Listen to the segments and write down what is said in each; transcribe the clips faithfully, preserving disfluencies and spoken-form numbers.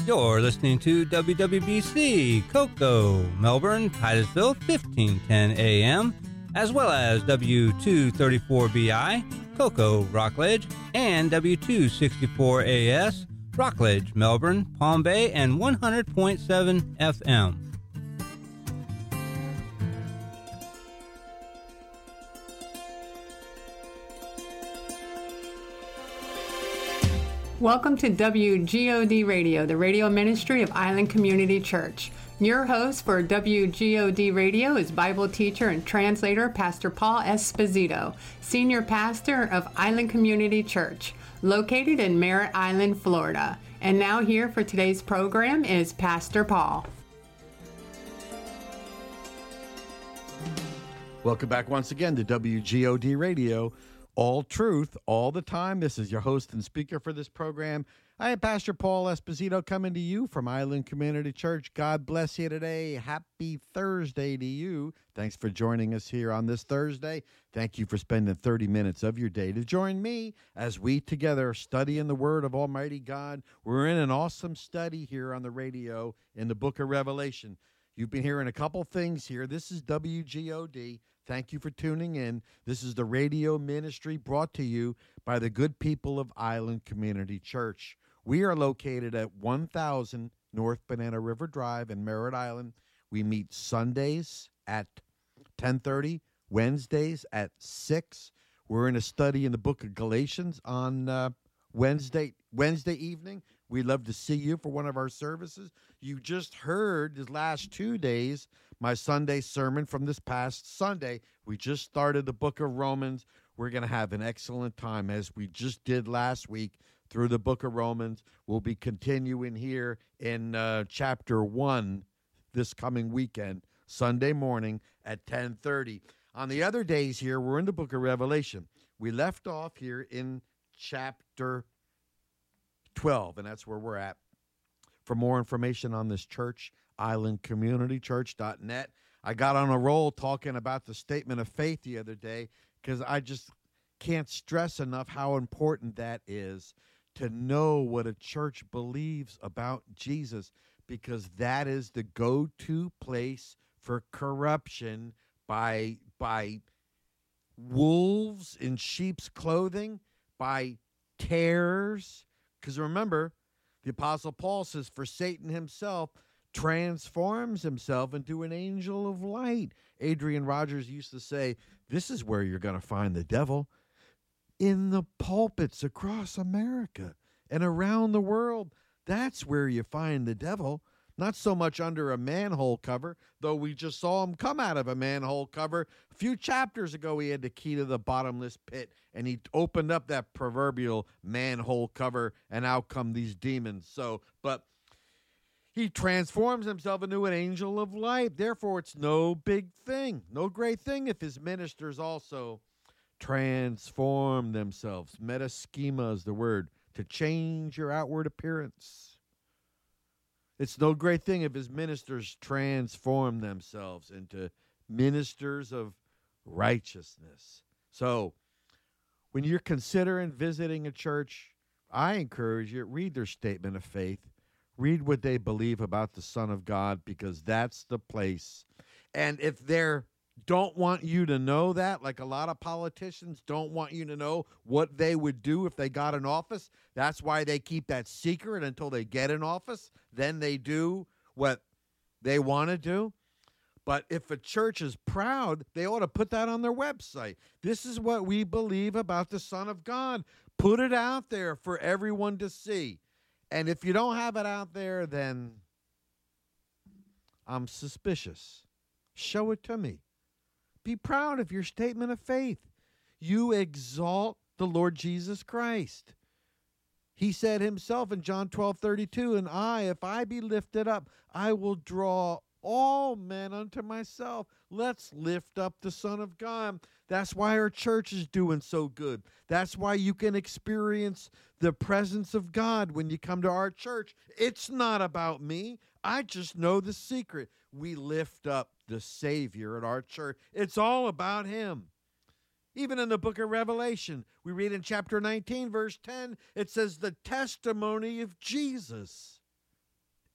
You're listening to W W B C, Cocoa, Melbourne, Titusville, fifteen ten A M, as well as W two thirty-four B I, Cocoa, Rockledge, and W two sixty-four A S, Rockledge, Melbourne, Palm Bay, and one hundred point seven F M. Welcome to W G O D Radio, the radio ministry of Island Community Church. Your host for W G O D Radio is Bible teacher and translator Pastor Paul Esposito, senior pastor of Island Community Church, located in Merritt Island, Florida. And now here for today's program is Pastor Paul. Welcome back once again to W G O D Radio. All truth, all the time. This is your host and speaker for this program. I am Pastor Paul Esposito coming to you from Island Community Church. God bless you today. Happy Thursday to you. Thanks for joining us here on this Thursday. Thank you for spending thirty minutes of your day to join me as we together study in the Word of Almighty God. We're in an awesome study here on the radio in the book of Revelation. You've been hearing a couple things here. This is W G O D. Thank you for tuning in. This is the radio ministry brought to you by the good people of Island Community Church. We are located at one thousand North Banana River Drive in Merritt Island. We meet Sundays at ten thirty, Wednesdays at six. We're in a study in the book of Galatians on uh, Wednesday Wednesday evening. We'd love to see you for one of our services. You just heard the last two days my Sunday sermon from this past Sunday. We just started the book of Romans. We're going to have an excellent time as we just did last week through the book of Romans. We'll be continuing here in uh, chapter one this coming weekend, Sunday morning at ten thirty. On the other days here, we're in the book of Revelation. We left off here in chapter twelve, and that's where we're at. For more information on this church, island community church dot net. I got on a roll talking about the statement of faith the other day because I just can't stress enough how important that is to know what a church believes about Jesus, because that is the go-to place for corruption by, by wolves in sheep's clothing, by tares. Because remember, the Apostle Paul says, for Satan himself transforms himself into an angel of light. Adrian Rogers used to say, this is where you're going to find the devil, in the pulpits across America and around the world. That's where you find the devil, not so much under a manhole cover, though we just saw him come out of a manhole cover. A few chapters ago, he had the key to the bottomless pit, and he opened up that proverbial manhole cover, and out come these demons. So, but he transforms himself into an angel of light. Therefore, it's no big thing, no great thing if his ministers also transform themselves. Metaschema is the word, to change your outward appearance. It's no great thing if his ministers transform themselves into ministers of righteousness. So, when you're considering visiting a church, I encourage you, read their statement of faith. Read what they believe about the Son of God, because that's the place. And if they don't want you to know that, like a lot of politicians don't want you to know what they would do if they got in office, that's why they keep that secret until they get in office. Then they do what they want to do. But if a church is proud, they ought to put that on their website. This is what we believe about the Son of God. Put it out there for everyone to see. And if you don't have it out there, then I'm suspicious. Show it to me. Be proud of your statement of faith. You exalt the Lord Jesus Christ. He said himself in John twelve thirty-two, and I, if I be lifted up, I will draw all men unto myself. Let's lift up the Son of God. That's why our church is doing so good. That's why you can experience the presence of God when you come to our church. It's not about me. I just know the secret. We lift up the Savior at our church. It's all about him. Even in the book of Revelation, we read in chapter nineteen, verse ten, it says the testimony of Jesus.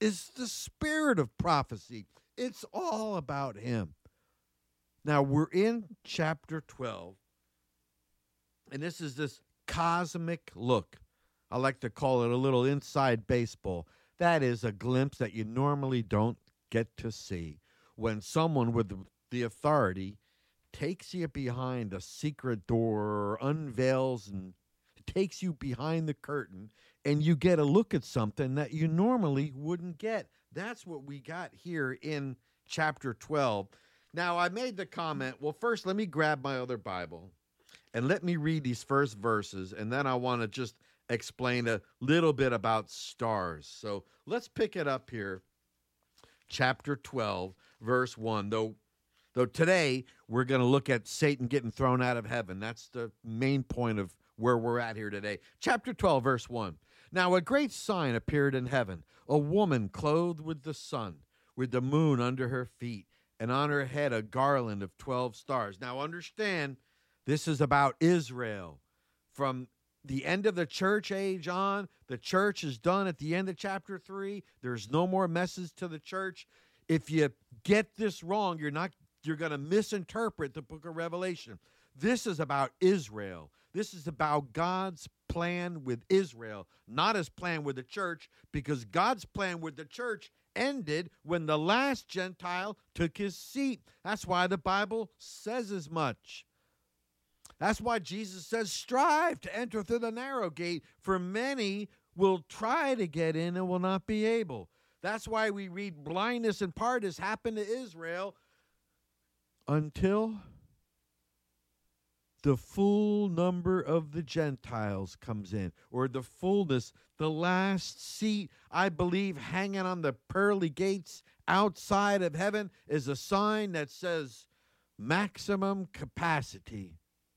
is the spirit of prophecy. It's all about him. Now, we're in chapter twelve, and this is this cosmic look. I like to call it a little inside baseball. That is a glimpse that you normally don't get to see when someone with the authority takes you behind a secret door, unveils and takes you behind the curtain, and you get a look at something that you normally wouldn't get. That's what we got here in chapter twelve. Now, I made the comment, well, first let me grab my other Bible and let me read these first verses, and then I want to just explain a little bit about stars. So let's pick it up here, chapter twelve, verse one. Though, though today we're going to look at Satan getting thrown out of heaven. That's the main point of where we're at here today. Chapter twelve, verse one. Now a great sign appeared in heaven, a woman clothed with the sun, with the moon under her feet, and on her head a garland of twelve stars. Now understand, this is about Israel. From the end of the church age on, the church is done at the end of chapter three. There's no more message to the church. If you get this wrong, you're not you're going to misinterpret the book of Revelation. This is about Israel. This is about God's plan with Israel, not his plan with the church, because God's plan with the church ended when the last Gentile took his seat. That's why the Bible says as much. That's why Jesus says, strive to enter through the narrow gate, for many will try to get in and will not be able. That's why we read blindness in part has happened to Israel until the full number of the Gentiles comes in, or the fullness, the last seat, I believe, hanging on the pearly gates outside of heaven is a sign that says maximum capacity.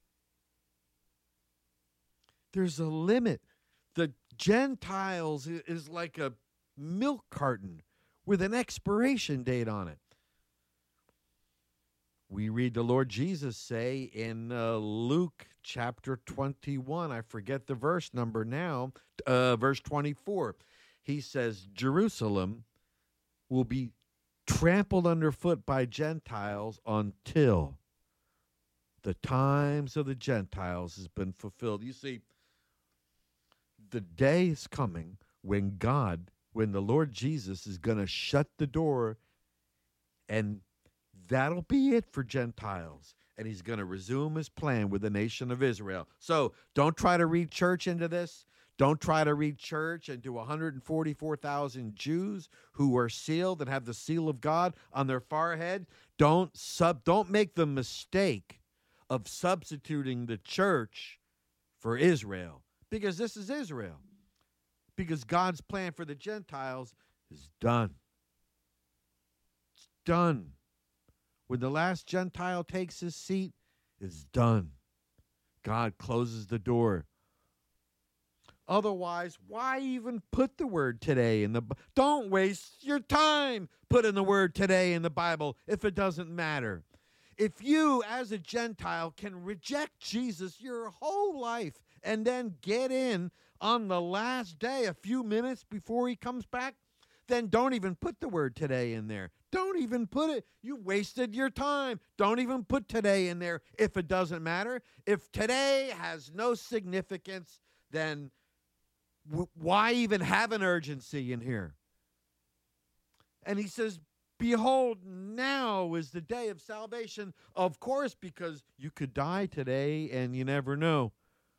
There's a limit. The Gentiles is like a milk carton with an expiration date on it. We read the Lord Jesus say in uh, Luke chapter twenty-one, I forget the verse number now, uh, verse twenty-four. He says, Jerusalem will be trampled underfoot by Gentiles until the times of the Gentiles has been fulfilled. You see, the day is coming when God, when the Lord Jesus is going to shut the door, and that'll be it for Gentiles. And he's going to resume his plan with the nation of Israel. So don't try to read church into this. Don't try to read church into one hundred forty-four thousand Jews who are sealed and have the seal of God on their forehead. Don't sub. Don't make the mistake of substituting the church for Israel, because this is Israel. Because God's plan for the Gentiles is done. It's done. When the last Gentile takes his seat, it's done. God closes the door. Otherwise, why even put the word today in the Bible? Don't waste your time putting the word today in the Bible if it doesn't matter. If you, as a Gentile, can reject Jesus your whole life and then get in on the last day, a few minutes before he comes back, then don't even put the word today in there. Don't even put it. You wasted your time. Don't even put today in there if it doesn't matter. If today has no significance, then w- why even have an urgency in here? And he says, behold, now is the day of salvation. Of course, because you could die today and you never know.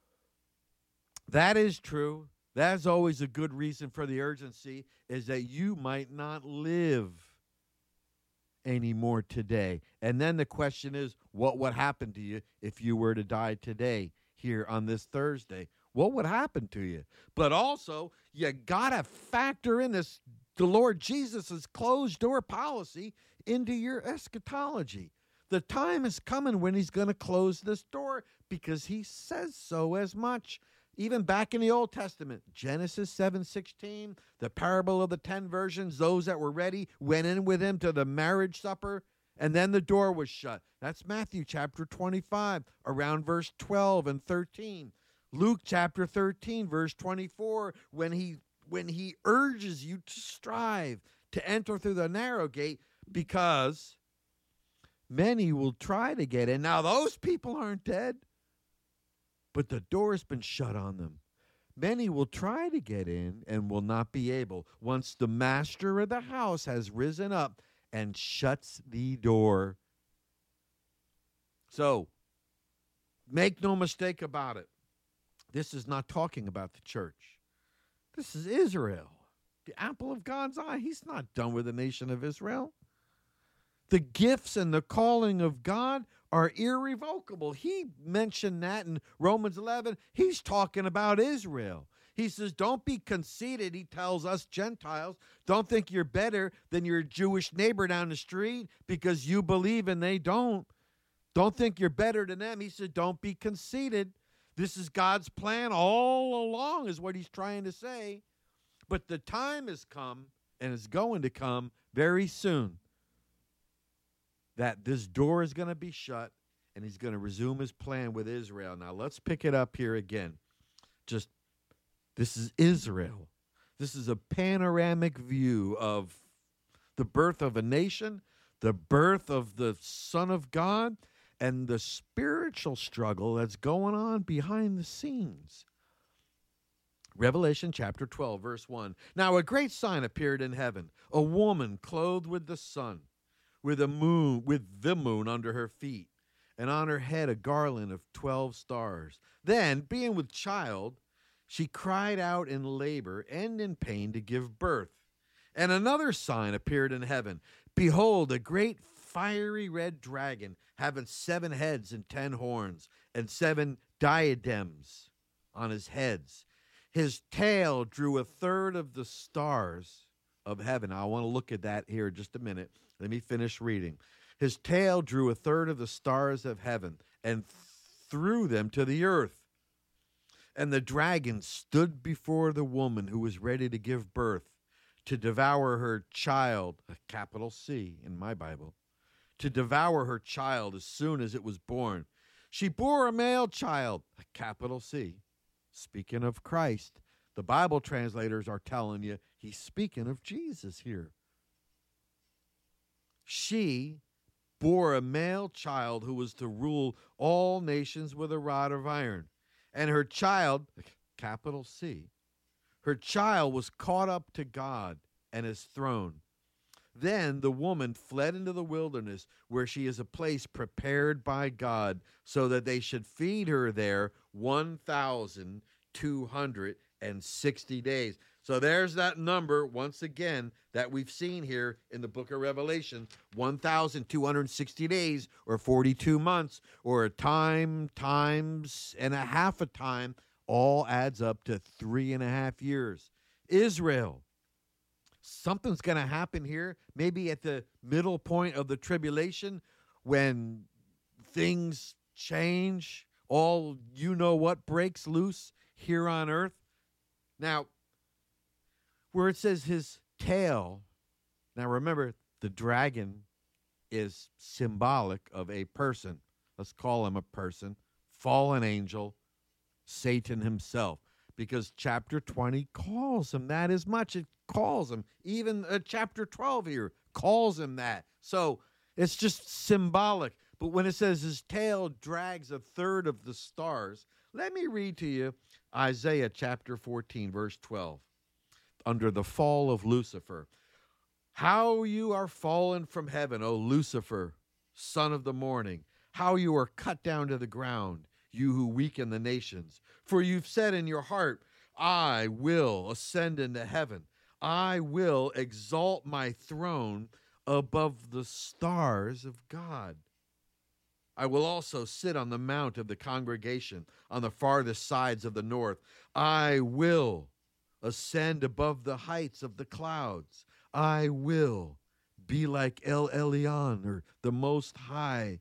That is true. That's always a good reason for the urgency, is that you might not live anymore today. And then the question is, what would happen to you if you were to die today here on this Thursday? What would happen to you? But also, you got to factor in this, the Lord Jesus' closed door policy into your eschatology. The time is coming when he's going to close this door because he says so as much. Even back in the Old Testament, Genesis seven sixteen, the parable of the ten virgins, those that were ready went in with him to the marriage supper, and then the door was shut. That's Matthew chapter twenty-five, around verse twelve and thirteen. Luke chapter thirteen, verse twenty-four, when he when he urges you to strive to enter through the narrow gate, because many will try to get in. Now, those people aren't dead, but the door has been shut on them. Many will try to get in and will not be able, once the master of the house has risen up and shuts the door. So, make no mistake about it. This is not talking about the church. This is Israel, the apple of God's eye. He's not done with the nation of Israel. The gifts and the calling of God are irrevocable. He mentioned that in Romans eleven. He's talking about Israel. He says, don't be conceited, he tells us Gentiles. Don't think you're better than your Jewish neighbor down the street because you believe and they don't. Don't think you're better than them. He said, don't be conceited. This is God's plan all along, is what he's trying to say. But the time has come, and is going to come very soon, that this door is going to be shut, and he's going to resume his plan with Israel. Now, let's pick it up here again. Just, this is Israel. This is a panoramic view of the birth of a nation, the birth of the Son of God, and the spiritual struggle that's going on behind the scenes. Revelation chapter twelve, verse one. Now a great sign appeared in heaven, a woman clothed with the sun, with a moon, with the moon under her feet, and on her head a garland of twelve stars. Then, being with child, she cried out in labor and in pain to give birth. And another sign appeared in heaven. Behold, a great fiery red dragon, having seven heads and ten horns, and seven diadems on his heads. His tail drew a third of the stars of heaven. I want to look at that here in just a minute. Let me finish reading. His tail drew a third of the stars of heaven and threw them to the earth. And the dragon stood before the woman who was ready to give birth, to devour her child, a capital C in my Bible, to devour her child as soon as it was born. She bore a male child, a capital C. Speaking of Christ, the Bible translators are telling you he's speaking of Jesus here. She bore a male child who was to rule all nations with a rod of iron. And her child, capital C, her child was caught up to God and his throne. Then the woman fled into the wilderness, where she is a place prepared by God, so that they should feed her there one thousand two hundred sixty days. So there's that number, once again, that we've seen here in the book of Revelation, one thousand two hundred sixty days, or forty-two months, or a time times and a half a time, all adds up to three and a half years. Israel. Something's going to happen here, maybe at the middle point of the tribulation, when things change, all you know what breaks loose here on earth. Now, where it says his tail, now remember, the dragon is symbolic of a person. Let's call him a person, fallen angel, Satan himself, because chapter twenty calls him that as much. It calls him, even uh, chapter twelve here calls him that. So it's just symbolic. But when it says his tail drags a third of the stars, let me read to you Isaiah chapter fourteen, verse twelve. Under the fall of Lucifer. How you are fallen from heaven, O Lucifer, son of the morning. How you are cut down to the ground, you who weaken the nations. For you've said in your heart, I will ascend into heaven. I will exalt my throne above the stars of God. I will also sit on the mount of the congregation on the farthest sides of the north. I will ascend above the heights of the clouds. I will be like El Elyon, or the Most High.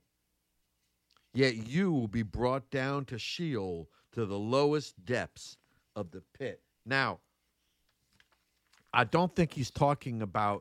Yet you will be brought down to Sheol, to the lowest depths of the pit. Now, I don't think he's talking about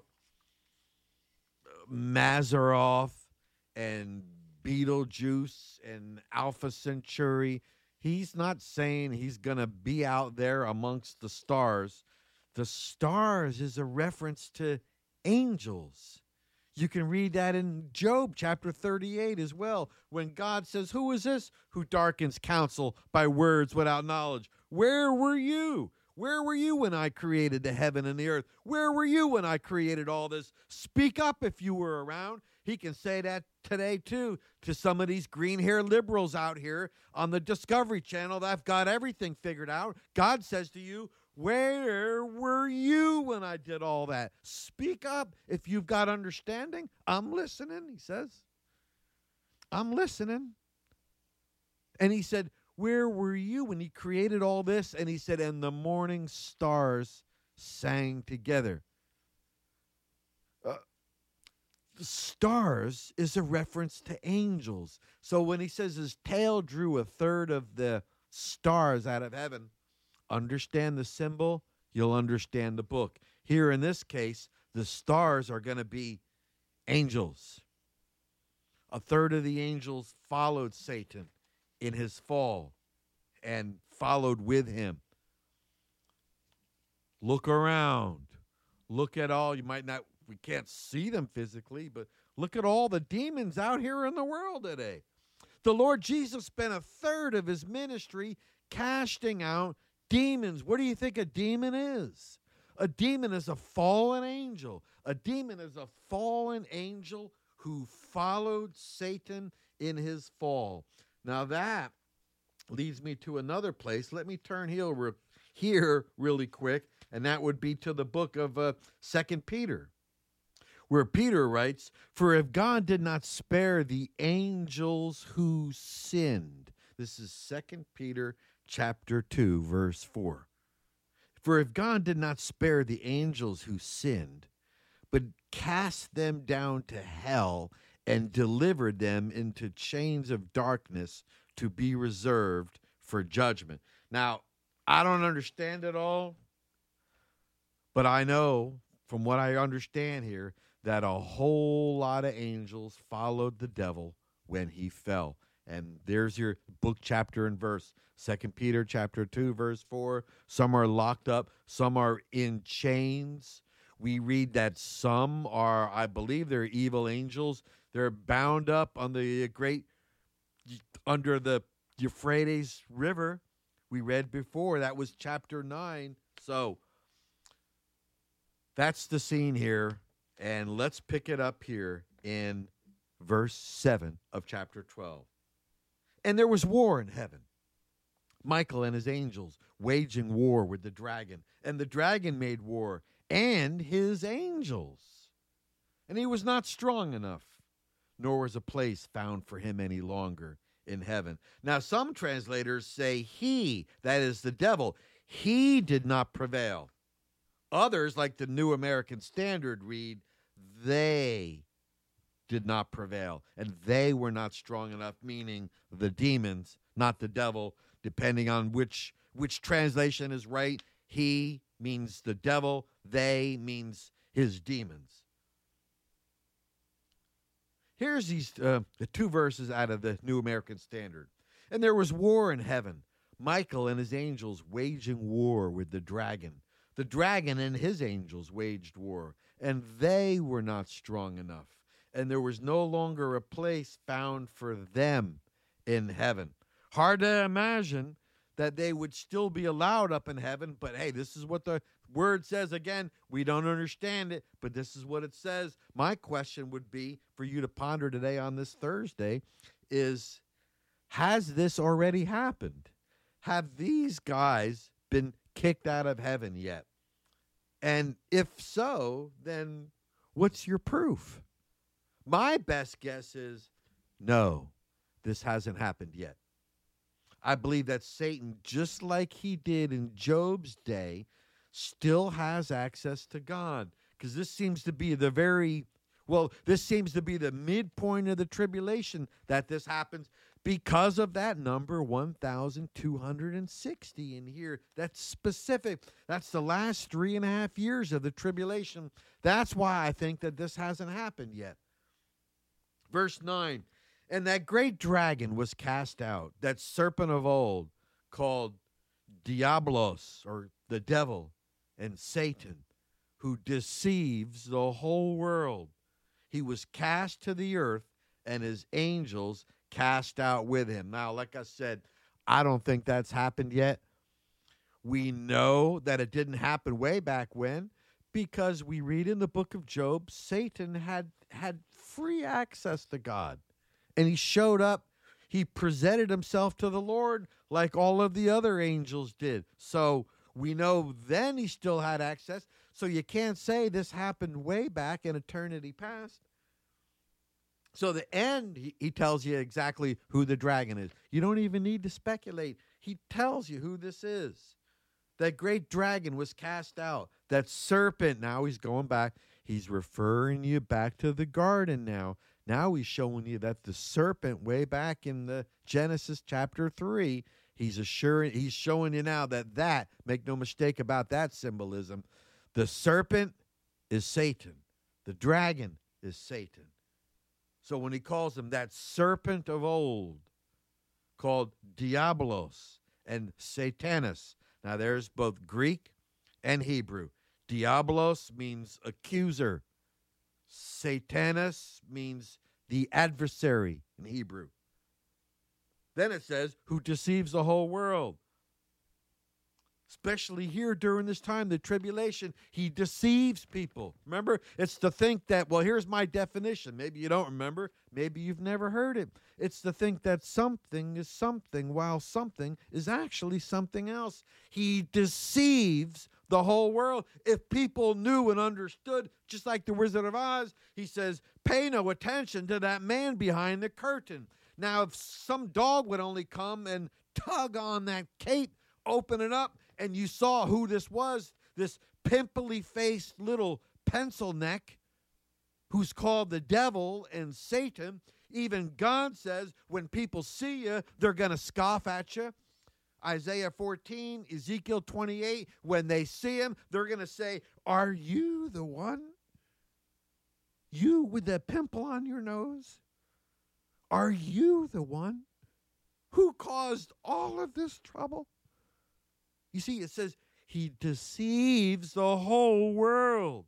Mazzaroth and Beetlejuice and Alpha Centauri. He's not saying he's going to be out there amongst the stars. the stars is a reference to angels. You can read that in Job chapter thirty-eight as well, when God says, who is this who darkens counsel by words without knowledge? Where were you? Where were you when I created the heaven and the earth? Where were you when I created all this? Speak up if you were around. He can say that today, too, to some of these green-haired liberals out here on the Discovery Channel that have got everything figured out. God says to you, where were you when I did all that? Speak up if you've got understanding. I'm listening, he says. I'm listening. And he said, where were you when he created all this? And he said, and the morning stars sang together. Uh, the stars is a reference to angels. So when he says his tail drew a third of the stars out of heaven, understand the symbol, you'll understand the book. Here in this case, the stars are going to be angels. A third of the angels followed Satan in his fall and followed with him. Look around. Look at all, you might not, we can't see them physically, but look at all the demons out here in the world today. The Lord Jesus spent a third of his ministry casting out demons. What do you think a demon is? A demon is a fallen angel. A demon is a fallen angel who followed Satan in his fall. Now that leads me to another place. Let me turn here, here really quick, and that would be to the book of uh, Second Peter, where Peter writes, for if God did not spare the angels who sinned. This is Second Peter chapter two, verse four. For if God did not spare the angels who sinned, but cast them down to hell and delivered them into chains of darkness to be reserved for judgment. Now, I don't understand it all, but I know from what I understand here that a whole lot of angels followed the devil when he fell. And there's your book, chapter, and verse. Second Peter chapter two, verse four. Some are locked up. Some are in chains. We read that some are, I believe they're evil angels. They're bound up on the great, under the Euphrates River. We read before. That was chapter nine. So that's the scene here. And let's pick it up here in verse seven of chapter twelve. And there was war in heaven. Michael and his angels waging war with the dragon. And the dragon made war and his angels. And he was not strong enough, nor was a place found for him any longer in heaven. Now, some translators say he, that is the devil, he did not prevail. Others, like the New American Standard, read, they did not prevail, and they were not strong enough, meaning the demons, not the devil, depending on which which translation is right. He means the devil, they means his demons. Here's these uh, the two verses out of the New American Standard. And there was war in heaven, Michael and his angels waging war with the dragon. The dragon and his angels waged war, and they were not strong enough. And there was no longer a place found for them in heaven. Hard to imagine that they would still be allowed up in heaven, but hey, this is what the word says. Again, we don't understand it, but this is what it says. My question would be for you to ponder today on this Thursday is, has this already happened? Have these guys been kicked out of heaven yet? And if so, then what's your proof? My best guess is no, this hasn't happened yet. I believe that Satan, just like he did in Job's day, still has access to God. Because this seems to be the very, well, this seems to be the midpoint of the tribulation that this happens because of that number one thousand two hundred sixty in here. That's specific. That's the last three and a half years of the tribulation. That's why I think that this hasn't happened yet. Verse nine, and that great dragon was cast out, that serpent of old, called Diablos, or the devil, and Satan, who deceives the whole world. He was cast to the earth, and his angels cast out with him. Now, like I said, I don't think that's happened yet. We know that it didn't happen way back when, because we read in the book of Job, Satan had had free access to God. And he showed up. He presented himself to the Lord like all of the other angels did. So we know then he still had access. So you can't say this happened way back in eternity past. So the end, he, he tells you exactly who the dragon is. You don't even need to speculate. He tells you who this is. That great dragon was cast out. That serpent, now he's going back. He's referring you back to the garden now. Now he's showing you that the serpent way back in the Genesis chapter three, he's assuring, he's showing you now that that, make no mistake about that symbolism, the serpent is Satan. The dragon is Satan. So when he calls him that serpent of old, called Diabolos and Satanas, now there's both Greek and Hebrew. Diabolos means accuser. Satanas means the adversary in Hebrew. Then it says, who deceives the whole world. Especially here during this time, the tribulation, he deceives people. Remember, it's to think that, well, here's my definition. Maybe you don't remember. Maybe you've never heard it. It's to think that something is something while something is actually something else. He deceives the whole world. If people knew and understood, just like the Wizard of Oz, he says, pay no attention to that man behind the curtain. Now, if some dog would only come and tug on that cape, open it up, and you saw who this was, this pimply-faced little pencil neck who's called the devil and Satan. Even God says when people see you, they're going to scoff at you. Isaiah fourteen, Ezekiel twenty-eight, when they see him, they're going to say, are you the one? You with that pimple on your nose? Are you the one who caused all of this trouble? You see, it says he deceives the whole world.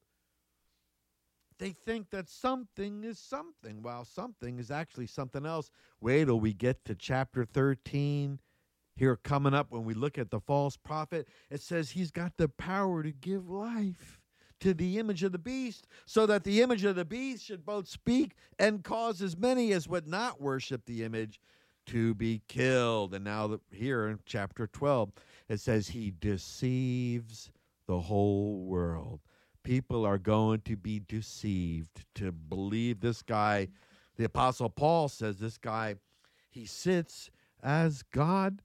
They think that something is something, while something is actually something else. Wait till we get to chapter thirteen. Here coming up when we look at the false prophet, it says he's got the power to give life to the image of the beast, so that the image of the beast should both speak and cause as many as would not worship the image to be killed. And now here in chapter twelve, it says he deceives the whole world. People are going to be deceived to believe this guy. The Apostle Paul says this guy, he sits as God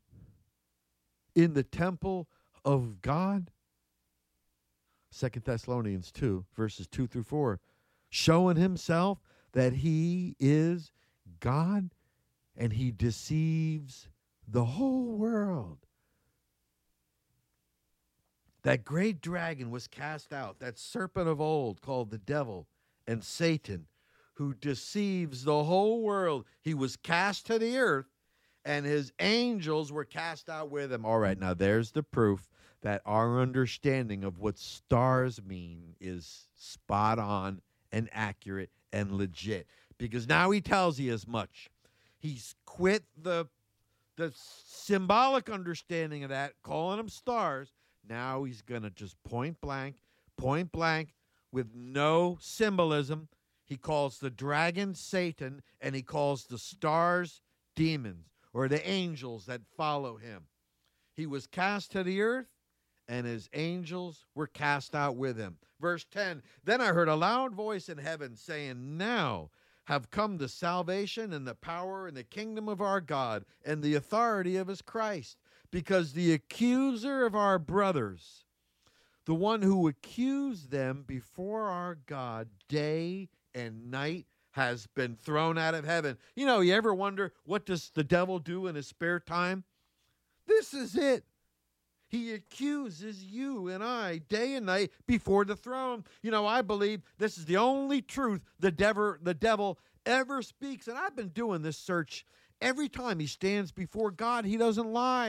in the temple of God. Second Thessalonians two, verses two through four, showing himself that he is God and he deceives the whole world. That great dragon was cast out, that serpent of old called the devil and Satan, who deceives the whole world. He was cast to the earth, and his angels were cast out with him. All right, now there's the proof that our understanding of what stars mean is spot on and accurate and legit. Because now he tells you as much. He's quit the, the symbolic understanding of that, calling them stars. Now he's going to just point blank, point blank, with no symbolism. He calls the dragon Satan, and he calls the stars demons, or the angels that follow him. He was cast to the earth, and his angels were cast out with him. Verse ten, then I heard a loud voice in heaven saying, now have come the salvation and the power and the kingdom of our God and the authority of his Christ. Because the accuser of our brothers, the one who accused them before our God day and night, has been thrown out of heaven. You know, you ever wonder, what does the devil do in his spare time? This is it. He accuses you and I day and night before the throne. You know, I believe this is the only truth the devil, the devil ever speaks. And I've been doing this search. Every time he stands before God, he doesn't lie.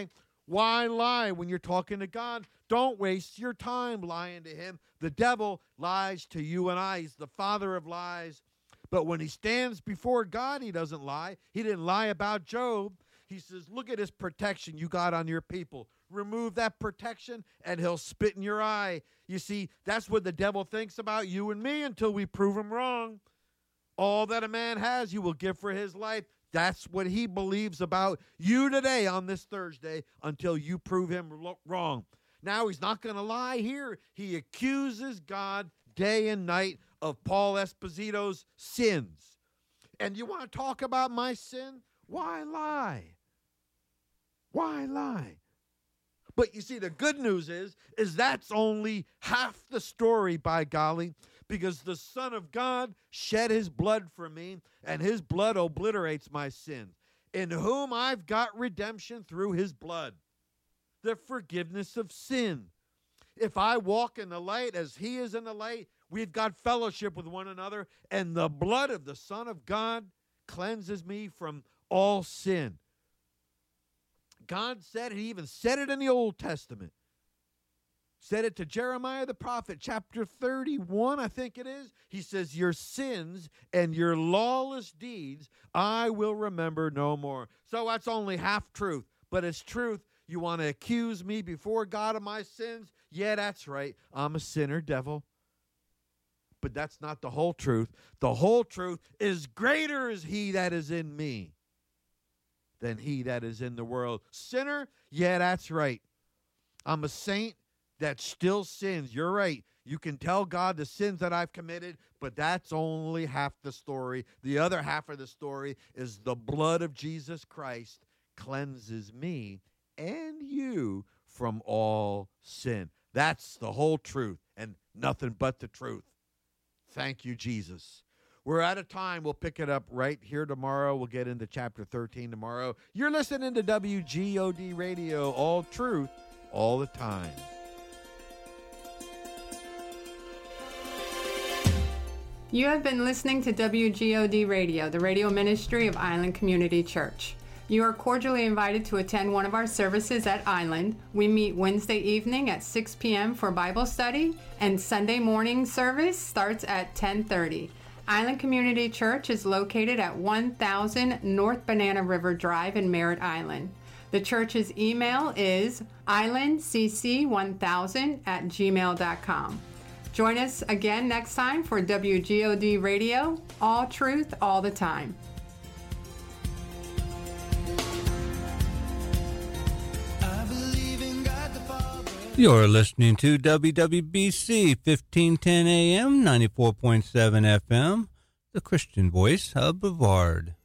Why lie when you're talking to God? Don't waste your time lying to him. The devil lies to you and I. He's the father of lies. But when he stands before God, he doesn't lie. He didn't lie about Job. He says, look at his protection you got on your people. Remove that protection, and he'll spit in your eye. You see, that's what the devil thinks about you and me until we prove him wrong. All that a man has, you will give for his life. That's what he believes about you today on this Thursday until you prove him wrong. Now, he's not going to lie here. He accuses God day and night of Paul Esposito's sins. And you want to talk about my sin? Why lie? Why lie? But you see, the good news is, is that's only half the story, by golly, because the Son of God shed his blood for me, and his blood obliterates my sins, in whom I've got redemption through his blood, the forgiveness of sin. If I walk in the light as he is in the light, we've got fellowship with one another, and the blood of the Son of God cleanses me from all sin. God said it. He even said it in the Old Testament. Said it to Jeremiah the prophet, chapter thirty-one, I think it is. He says, your sins and your lawless deeds I will remember no more. So that's only half truth, but it's truth. You want to accuse me before God of my sins? Yeah, that's right. I'm a sinner, devil. But that's not the whole truth. The whole truth is greater is he that is in me than he that is in the world. Sinner? Yeah, that's right. I'm a saint that still sins. You're right. You can tell God the sins that I've committed, but that's only half the story. The other half of the story is the blood of Jesus Christ cleanses me and you from all sin. That's the whole truth and nothing but the truth. Thank you, Jesus. We're out of time. We'll pick it up right here tomorrow. We'll get into chapter thirteen tomorrow. You're listening to W G O D Radio, all truth, all the time. You have been listening to W G O D Radio, the radio ministry of Island Community Church. You are cordially invited to attend one of our services at Island. We meet Wednesday evening at six p.m. for Bible study, and Sunday morning service starts at ten thirty. Island Community Church is located at one thousand North Banana River Drive in Merritt Island. The church's email is island c c one thousand at gmail dot com. Join us again next time for W G O D Radio, all truth, all the time. You're listening to W W B C fifteen ten A M, ninety-four point seven F M, the Christian voice of Brevard.